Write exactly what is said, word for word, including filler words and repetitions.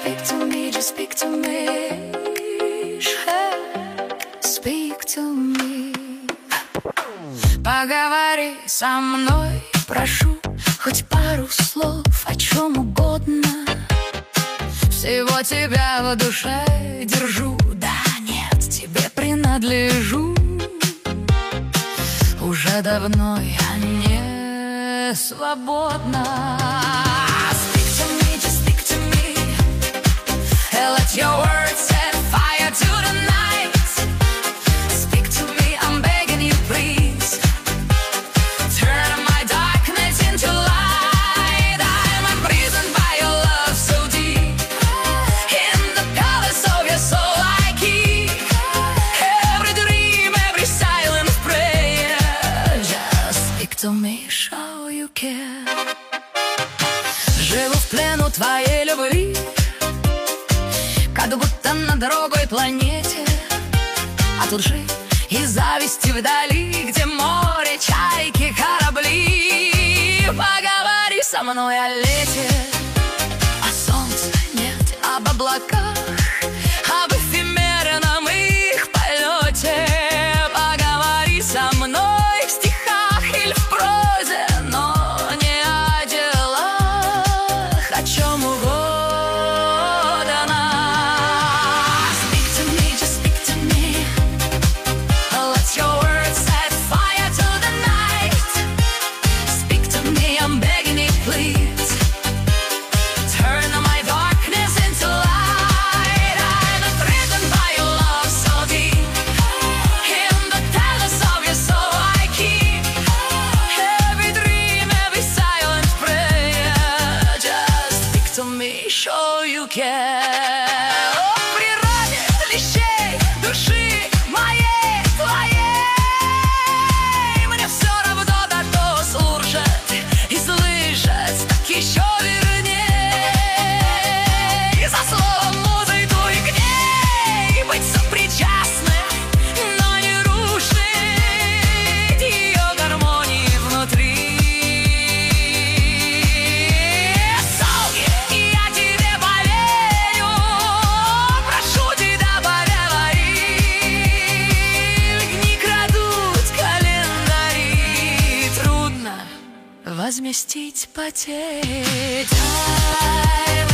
speak to me, just speak to me. Speak to me. Поговори со мной, прошу, хоть пару слов, о чем угодно. Всего тебя в душе держу, да нет, тебе принадлежу. Уже давно я не свободна. Speak to me, just speak to me. Let your words set fire to the night. Speak to me, I'm begging you, please. Turn my darkness into light. I'm imprisoned by your love so deep. In the palace of your soul I keep every dream, every silent prayer. Just speak to me, show you care. Живу в плену твоей любви, как будто на другой планете. А тут же и зависти вдали, где море, чайки, корабли. Поговори со мной о лете, о солнце нет, об облаках, об эфемерном их полете. Поговори со мной в стихах или в прозе, но не о делах, о чем угодно. Show you care. О природе клещей души моей, твоей. Мне все равно на то слушать и слышать, так еще верней. За словом музой иду и к ней, быть сопричастным, но не рушить ее гармонии внутри. Возместить потери.